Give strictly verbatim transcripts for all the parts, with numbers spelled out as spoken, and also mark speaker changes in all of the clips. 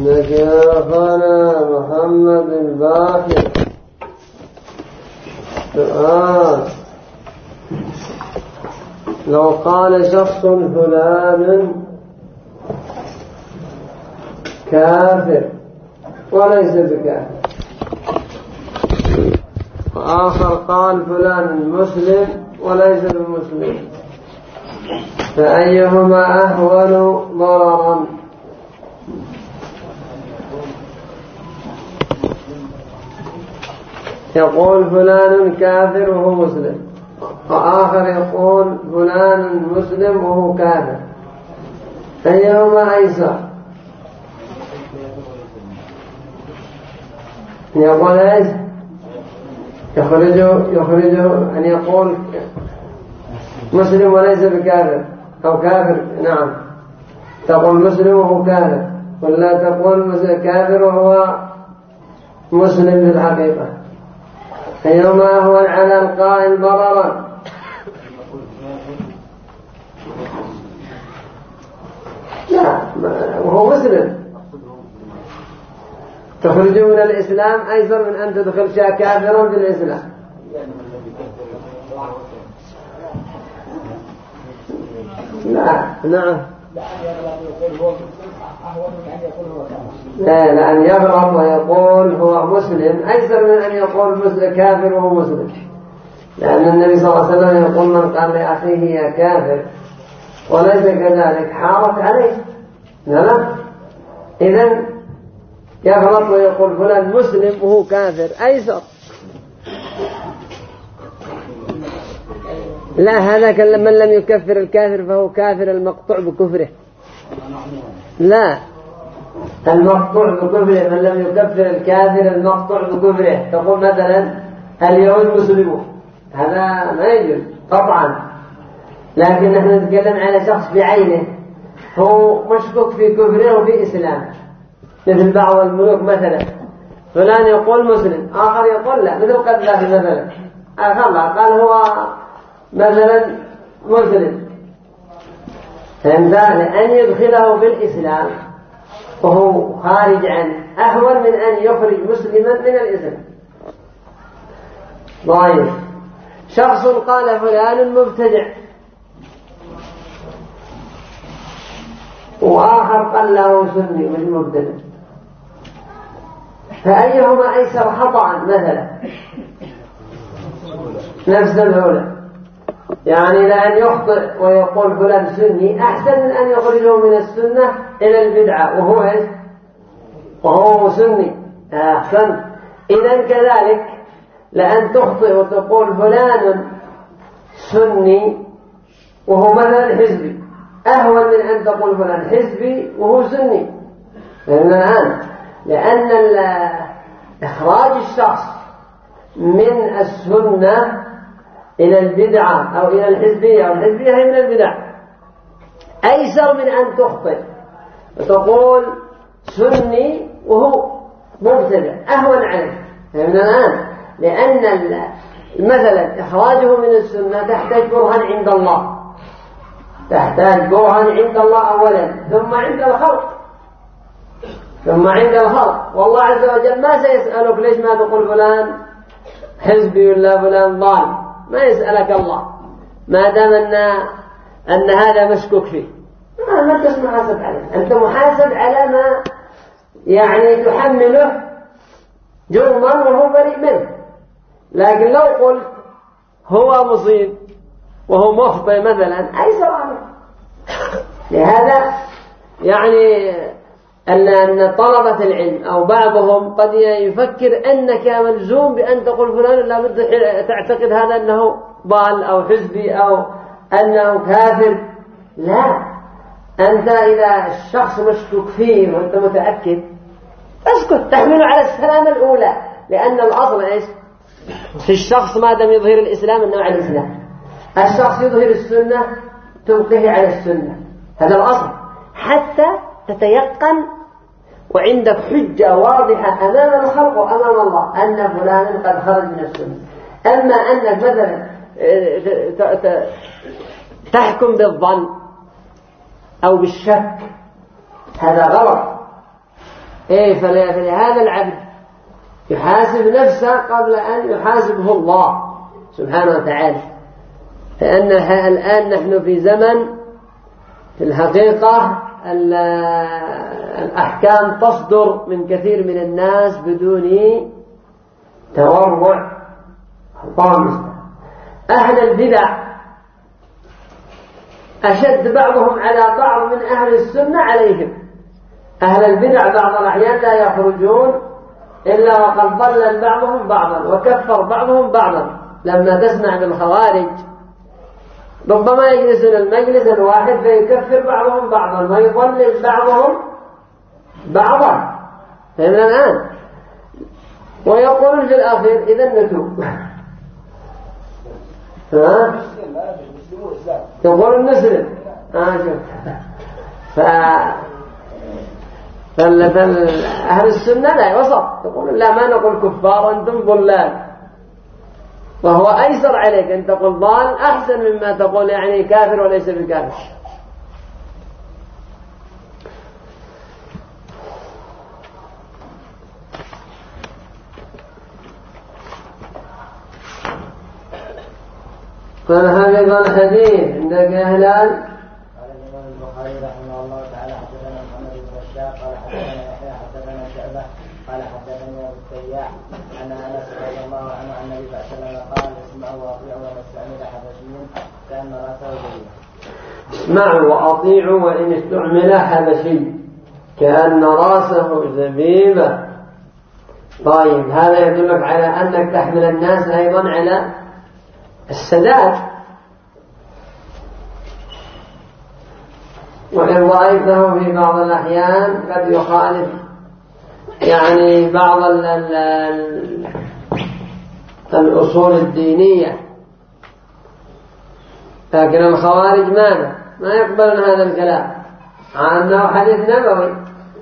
Speaker 1: إنك يا أخانا محمد الباقر سؤال: لو قال شخص فلان كافر وليس بكافر، وآخر قال فلان مسلم وليس بمسلم، فأيهما أهون ضررا؟ يقول فلان كافر وهو مسلم، وآخر يقول فلان مسلم وهو كافر، أيهما أيسر؟ يقول ايش؟ يخرجه يخرجه أن يقول مسلم وليس بكافر، أو كافر نعم تقول مسلم وهو كافر، ولا تقول كافر وهو مسلم بالحقيقة؟ أيهما هو على القائل ضررا؟ لا، وهو مسلم تخرجه من الإسلام أيسر من أن تدخل شيء كافرا في الإسلام. لا نعم لا لأن يغرب ويقول هو مسلم أيسر من أن يقول مسلم كافر وهو مسلم، لأن النبي صلى الله عليه وسلم يقول من قال لأخيه يا كافر وليس كذلك حارت عليه. نعم، إذن يغلط ويقول فلان مسلم وهو كافر أيسر. لا، هذا من لم يكفر الكافر فهو كافر المقطوع بكفره. لا، المقطوع بكفره من لم يكفر الكافر المقطوع بكفره. تقول مثلا اليهود مسلمون، هذا ما يجوز قطعا، لكن نحن نتكلم على شخص بعينه هو مشكوك في كفره وفي إسلام، مثل بعض الملوك مثلا، فلان يقول مسلم آخر يقول لا، مثل قذافي مثلا آخر قال هو مثلا مسلم، فإن يدخله في الإسلام وهو خارج عنه أهون من أن يخرج مسلما من الإسلام. ضعيف. شخص قال فلان مبتدع، وآخر قال له سني مش مبتدع، فأيهما أيسر خطأ مثلا؟ نفس الأولى، يعني لأن يخطئ ويقول فلان سني أحسن من أن يخرجه من السنة إلى البدعة وهو إيش؟ وهو سني أحسن. إذن كذلك لأن تخطئ وتقول فلان سني وهو مثلا حزبي أهون من أن تقول فلان حزبي وهو سني. لأن الآن لأن إخراج الشخص من السنة إلى البدعة أو إلى الحزبية، والحزبية هي من البدع، أيسر من أن تخطئ وتقول سني وهو مبتدع، أهون عليه. من الآن لأن مثلا إخراجه من السنة تحتاج برهان عند الله، تحتاج برهان عند الله أولا، ثم عند الخلق، ثم عند الخلق. والله عز وجل ما سيسألك ليش ما تقول فلان حزبي ولا فلان ضال، ما يسألك الله ما دام أن, أن هذا مشكوك فيه، ما, ما أنت محاسب عليه، أنت محاسب على ما يعني تحمله جرما وهو بريء منه. لكن لو قلت هو مصيب وهو مخطئ مثلا أيسر عنه. لهذا يعني أن طلبة العلم أو بعضهم قد يفكر أنك ملزوم بأن تقول فلان لا بد تعتقد هذا أنه ضال أو حزبي أو أنه كافر. لا، أنت إذا الشخص مشكوك فيه وأنت متأكد اسكت، تحمله على السلامة الأولى، لأن الأصل إيش في الشخص ما دام يظهر الإسلام أنه على الإسلام. الشخص يظهر السنة تبقيه على السنة، هذا الأصل، حتى تتيقن وعندك حجة واضحة أمام الخلق وأمام الله أن فلانا قد خرج من السنة. أما أنك مثلا تحكم بالظن أو بالشك هذا غلط. إيه فلهذا العبد يحاسب نفسه قبل أن يحاسبه الله سبحانه وتعالى، لأن الآن نحن في زمن في الحقيقة الأحكام تصدر من كثير من الناس بدون تورع طامس. أهل البدع أشد بعضهم على بعض من أهل السنة عليهم. أهل البدع بعض الأحيان لا يخرجون إلا وقد ضلل بعضهم بعضا وكفر بعضهم بعضا. لما تسمع بالخوارج ربما يجلسون المجلس الواحد فيكفر بعضهم بعضا ويضلل بعضهم بعضا، فهمنا الآن؟ ويقولون في الأخير إذا نتوب. ها؟ يقول المسلم آه ف... فأهل السنة لا وسط، يقول لا ما نقول كفار أنتم ضلال، وهو أيسر عليك أن تقول ضال أحسن مما تقول يعني كافر وليس بكافر. فهذا الحديث عندك يا هلال؟
Speaker 2: قال الإمام البخاري رحمه الله تعالى حدثنا محمد بن بشار قال حدثنا يحيى حدثنا شعبة قال حدثني أبو التياح أن أنس رضي الله عنه أن النبي صلى الله عليه وسلم قال اسمعوا وأطيعوا وإن استعمل حبشي كأن رأسه زبيبة.
Speaker 1: اسمعوا وأطيعوا وإن استعمل حبشي كأن رأسه زبيبة. طيب هذا يدلك على أنك تحمل الناس أيضا على السداد، وإن رأيته في بعض الأحيان قد يخالف يعني بعض ال ال الأصول الدينية، لكن الخوارج ماذا؟ ما يقبلون هذا الكلام عن أنه حديث نبوي.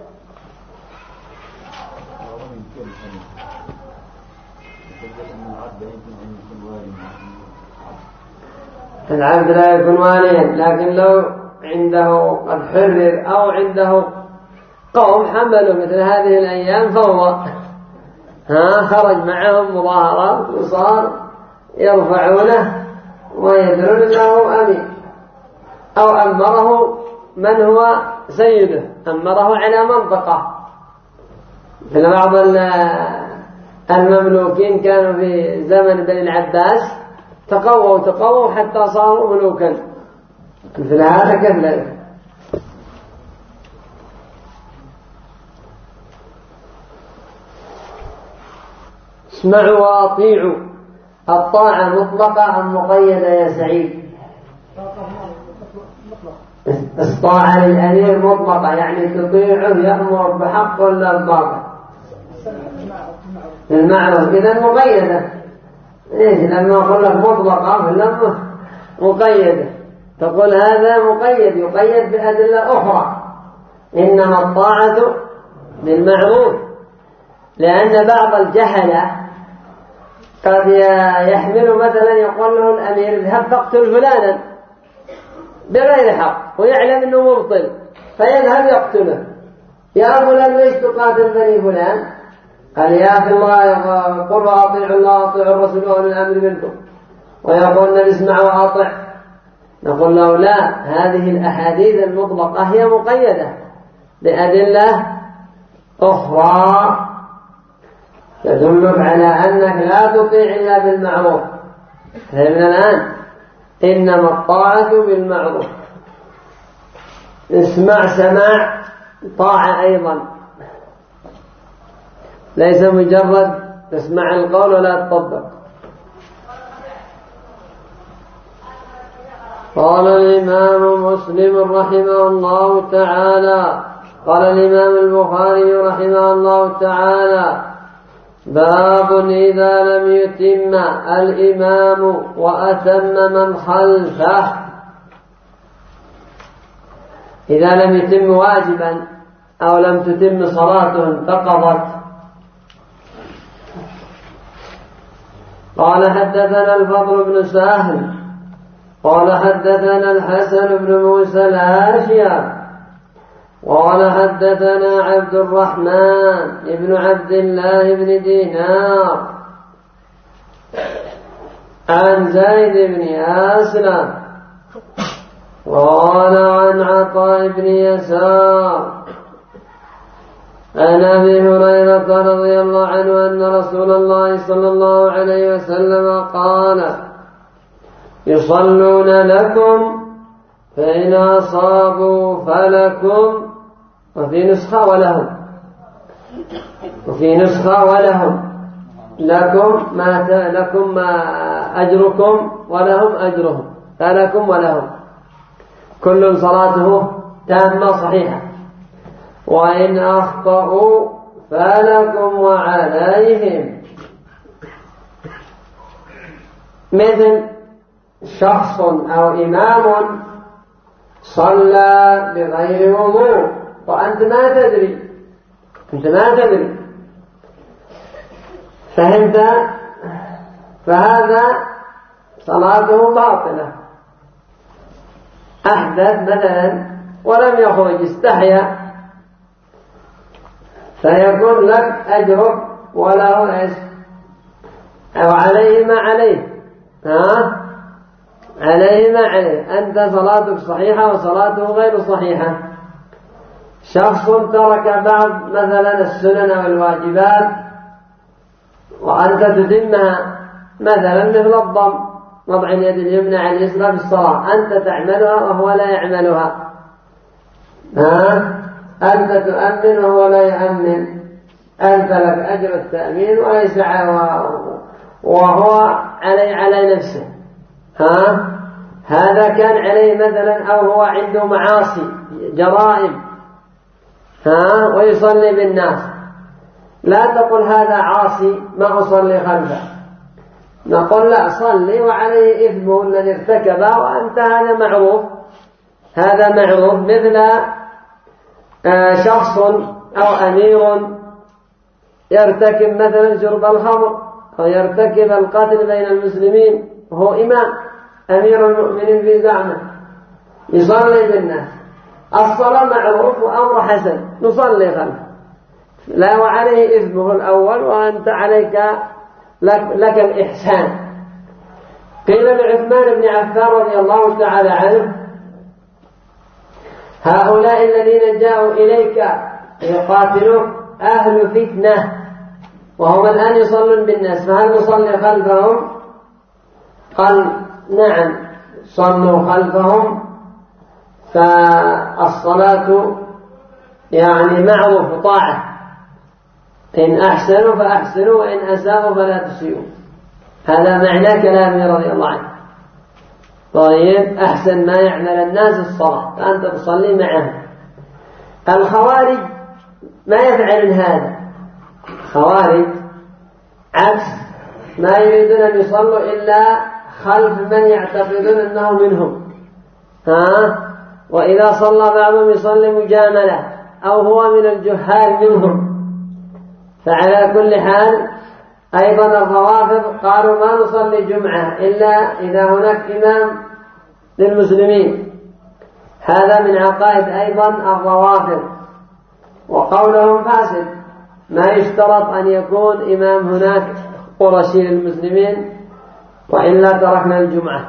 Speaker 1: العبد لا يكون واليا، لكن لو عنده قد حرر أو عنده قوم حملوا مثل هذه الأيام فهو ها خرج معهم مظاهرات وصار يرفعونه ويدرون أنه أمين، أو أمره من هو سيده، أمره على منطقة. مثل بعض المملوكين كانوا في زمن بني العباس تقووا تقووا حتى صاروا ملوكا، مثل هذا كذلك. اسمعوا وأطيعوا، الطاعة مطلقة أم مقيدة يا سعيد؟ الطاعة للأمير مطلقة، يعني تطيعه يأمر بحق ولا بباطل؟ المعروف. إذا مقيدة. إيش لما أقول لك مطلقة فلما مقيدة تقول هذا مقيد، يقيد بأدلة أخرى. إنما الطاعة بالمعروف، لأن بعض الجهلة قد يحمل مثلا يقول له الأمير اذهب فاقتل فلانا بغير حق ويعلم أنه مبطل، فيذهب يقتله. يا فلان ليش تقاتل بني فلان؟ قال يا أخي الله قل وأطيعوا الله وأطيعوا الرسول وأولي الأمر منكم، ويقول النبي اسمع وأطع. نقول له لا، هذه الأحاديث المطلقة هي مقيدة بأدلة أخرى تدلك على أنك لا تطيع إلا بالمعروف. فهمنا الآن؟ إنما الطاعة بالمعروف. اسمع سماع طاعة أيضا، ليس مجرد تسمع القول ولا تطبق. قال الإمام مسلم رحمه الله تعالى قال الإمام البخاري رحمه الله تعالى باب إذا لم يتم الإمام وأتم من خلفه. إذا لم يتم واجبا أو لم تتم صلاته انتقضت. قال حدثنا الفضل بن سهل قال حدثنا الحسن بن موسى الهاشم قال حدثنا عبد الرحمن ابن عبد الله بن دينار عن زيد بن أسلم قال عن عطاء بن يسار عن أبي هريرة رضي الله عنه أن رسول الله صلى الله عليه وسلم قال يصلون لكم فإن أصابوا فلكم، وفي نسخة ولهم، وفي نسخة ولهم، لكم ما لكم ما أجركم ولهم أجرهم، فلكم ولهم، كل صلاته تامة صحيحة. وإن أخطأوا فلكم وعليهم. مثل شخص أو إمام صلى بغير وضوء وأنت ما تدري، أنت ما تدري، فهمت؟ فهذا صلاته باطلة. أحدث مثلا ولم يخرج، استحيا، فيكون لك أجرك وله إيش؟ أو عليه ما عليه، ها؟ عليه ما عليه، أنت صلاتك صحيحة وصلاته غير صحيحة. شخص ترك بعض مثلا السنن أو الواجبات وأنت تتمها، مثلا مثل الضم، وضع اليد اليمنى على اليسرى في الصلاة، أنت تعملها وهو لا يعملها، ها؟ أنت تؤمن وهو لا يؤمن، أنت لك أجر التأمين وليس وهو علي على نفسه، ها؟ هذا كان عليه مثلا، أو هو عنده معاصي جرائم، ها؟ ويصلي بالناس، لا تقل هذا عاصي ما أصلي خلفه، نقول لا، صلي وعليه إثمه الذي ارتكبه وأنت هذا معروف، هذا معروف. مثل شخص أو أمير يرتكب مثلا شرب الخمر أو يرتكب القتل بين المسلمين وهو إمام أمير المؤمنين في زعمه، يصلي بالناس، الصلاة معروف وأمر حسن، نصلي خلفه، لا وعليه إثمه الأول وأنت عليك لك, لك الإحسان. قيل لعثمان بن عفان رضي الله تعالى عنه هؤلاء الذين جاءوا إليك يقاتلوك أهل فتنة وهم الآن يصلون بالناس، فهل نصلي خلفهم؟ قال نعم صلوا خلفهم، فالصلاة يعني معروف طاعة، إن أحسنوا فأحسنوا وإن أساءوا فلا تسيئوا، هذا معنى كلامه رضي الله عنه. طيب، أحسن ما يعمل الناس الصلاة، فأنت تصلي معهم. الخوارج ما يفعلون هذا، خوارج عكس، ما يريدون أن يصلوا إلا خلف من يعتقدون أنه منهم، ها؟ وإذا صلى بعضهم يصلي مجاملة أو هو من الجهال منهم. فعلى كل حال أيضا الروافض قالوا ما نصلي جمعة إلا إذا هناك إمام للمسلمين، هذا من عقائد أيضا الروافض، وقولهم فاسد، ما يشترط أن يكون إمام هناك قرشي للمسلمين وإلا تركنا الجمعة.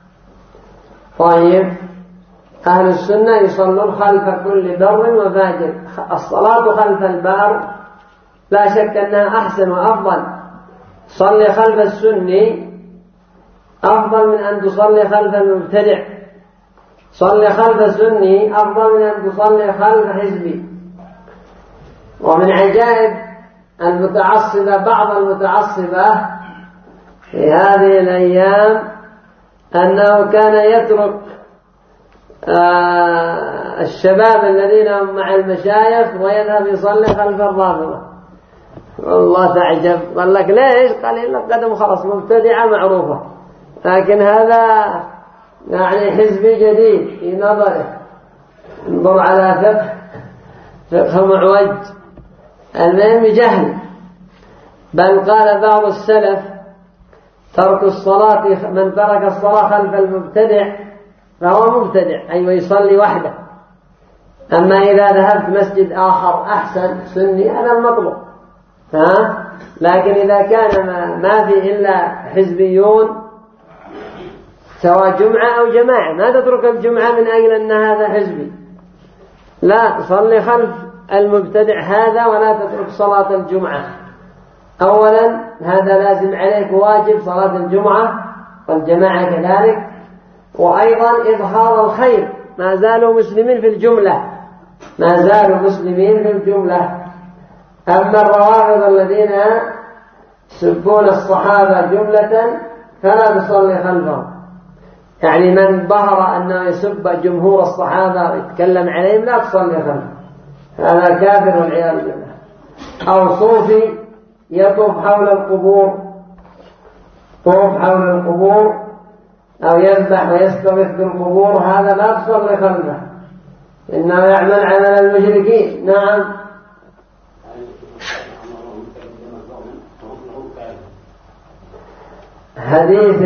Speaker 1: طيب، أهل السنة يصلون خلف كل بر وفاجر، الصلاة خلف البار لا شك أنها أحسن وأفضل، صلي خلف السني أفضل من أن تصلي خلف المبتدع، صلي خلف السني أفضل من أن تصلي خلف حزبي. ومن عجائب المتعصبة، بعض المتعصبة في هذه الأيام أنه كان يترك آه الشباب الذين هم مع المشايخ ويذهب يصلي خلف الرافضة. والله تعجب، قال لك ليش؟ قال لك قدم خلاص مبتدعة معروفة، لكن هذا يعني حزبي جديد في نظره، انظر على فقه فقه معوج، المهم جهل. بل قال بعض السلف ترك الصلاة، من ترك الصلاة خلف المبتدع فهو مبتدع، أي أيوة يصلي وحده، أما إذا ذهبت مسجد آخر أحسن سني هذا المطلوب، ها؟ لكن إذا كان ما, ما في إلا حزبيون سواء جمعة أو جماعة ما تترك الجمعة من أجل أن هذا حزبي، لا، صلي خلف المبتدع هذا ولا تترك صلاة الجمعة. أولا هذا لازم عليك واجب صلاة الجمعة والجماعة كذلك، وأيضا إظهار الخير، ما زالوا مسلمين في الجملة، ما زالوا مسلمين في الجملة. أما الروافض الذين يسبون الصحابة جملة فلا تصلي خلفهم، يعني من ظهر أنه يسب جمهور الصحابة ويتكلم عليهم لا تصلي خلفه، هذا كافر والعياذ بالله. أو صوفي يطوف حول القبور، طوف حول القبور أو يذبح ويستغيث بالقبور، هذا لا تصلي خلفه، إنه يعمل عمل المشركين. نعم. حديث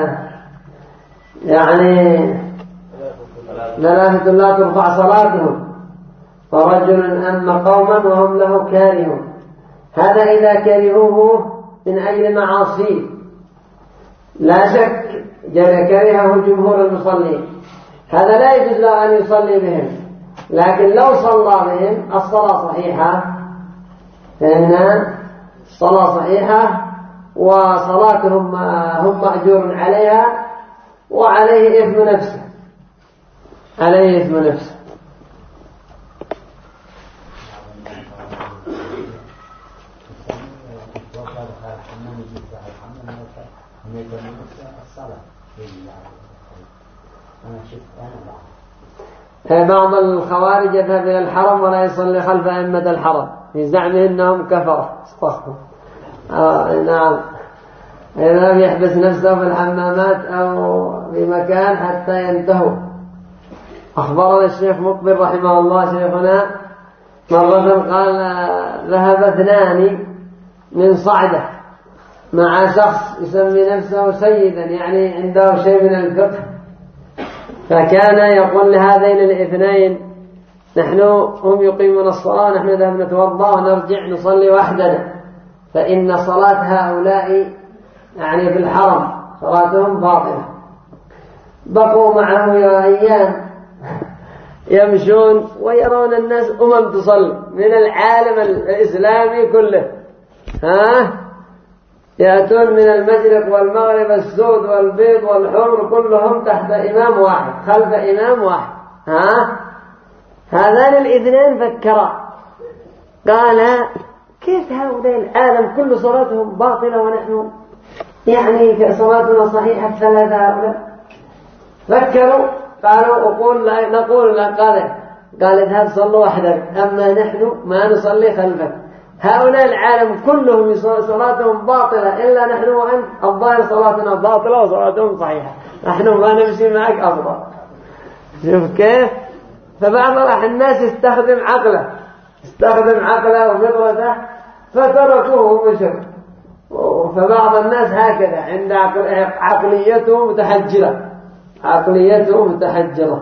Speaker 1: يعني ثلاثة لا ترفع صلاتهم ورجل أما قوما وهم له كارهون، هذا إذا كرهوه من أجل معاصيه لا شك كرهه جمهور المصلين، هذا لا يجوز له أن يصلي بهم، لكن لو صلى بهم الصلاة صحيحة، فإن الصلاة صحيحة وصلاتهم هم مأجور عليها وعليه إثم نفسه، عليه إثم نفسه. بعض الخوارج يذهب إلى الحرم ولا يصلي خلف أئمة الحرم في زعمه أنهم كفروا. آه نعم، يذهب يحبس نفسه في الحمامات أو في مكان حتى ينتهوا. أخبرنا الشيخ مقبل رحمه الله شيخنا مرة قال ذهب اثنان من صعدة مع شخص يسمي نفسه سيدا، يعني عنده شيء من الفقه، فكان يقول لهذين الاثنين نحن هم يقيمون الصلاة نحن نذهب نتوضأ ونرجع نصلي وحدنا، فإن صلاة هؤلاء يعني في الحرم صلاتهم باطلة. بقوا معه أيام يمشون ويرون الناس أمم تصلي من العالم الإسلامي كله، ها يأتون من المشرق والمغرب السود والبيض والحمر كلهم تحت إمام واحد خلف إمام واحد. ها هذان الاثنين فكرا قال كيف هؤلاء العالم كل صلاتهم باطلة ونحن يعني صلاتنا صحيحة ثلاثة هؤلاء؟ فكروا قالوا أقول لا نقول لا، قال قال اذهب صلوا وحدك، أما نحن ما نصلي خلفك، هؤلاء العالم كلهم صلاتهم باطلة إلا نحن وأنت، الظاهر صلاتنا باطلة وصلاتهم صحيحة، نحن ما نمشي معك أفضل. شوف كيف؟ فبعض الناس يستخدم عقله استخدم عقله وفطرته فتركوه ومشوا. فبعض الناس هكذا عند عقليته متحجرة، عقليته متحجرة.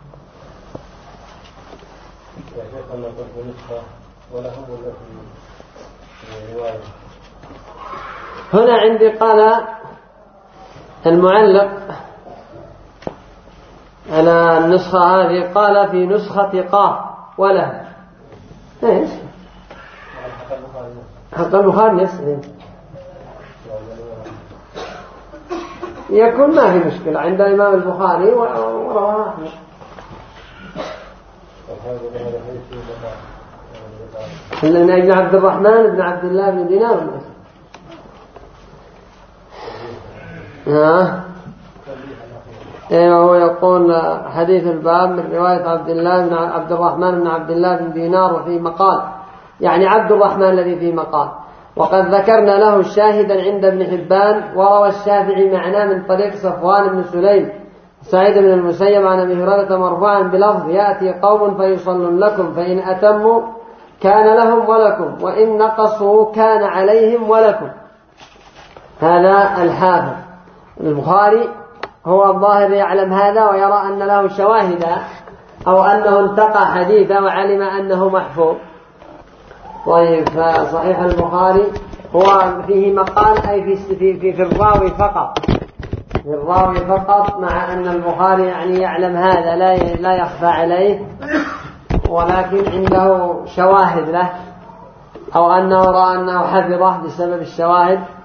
Speaker 1: هنا عندي قال المعلق على النسخة هذه قال في نسخة قاف وله ايش حق البخاري يسلم يكون ما في مشكلة عند الإمام البخاري ورواه أحمد. من ابن عبد الرحمن بن عبد الله بن دينار. ها ايوه هو يقول حديث الباب من رواية عبد الله بن عبد الرحمن بن عبد الله بن دينار وفي مقال، يعني عبد الرحمن الذي في مقال. وقد ذكرنا له شاهدا عند ابن حبان، وروى الشافعي معناه من طريق صفوان بن سليم سعيد بن المسيب عن ابي هريرة مرفوعا بلفظ يأتي قوم فيصلون لكم فإن أتموا كان لهم ولكم وإن نقصوا كان عليهم ولكم. هذا الحافظ البخاري هو الظاهر يعلم هذا ويرى أن له شواهد أو أنه انتقى حديثا وعلم أنه محفوظ. طيب فصحيح البخاري هو فيه مقال أي في, في, في الراوي فقط، في الراوي فقط، مع أن البخاري يعني يعلم هذا لا لا يخفى عليه، ولكن عنده شواهد له، أو أنه رأى أنه حفظه بسبب الشواهد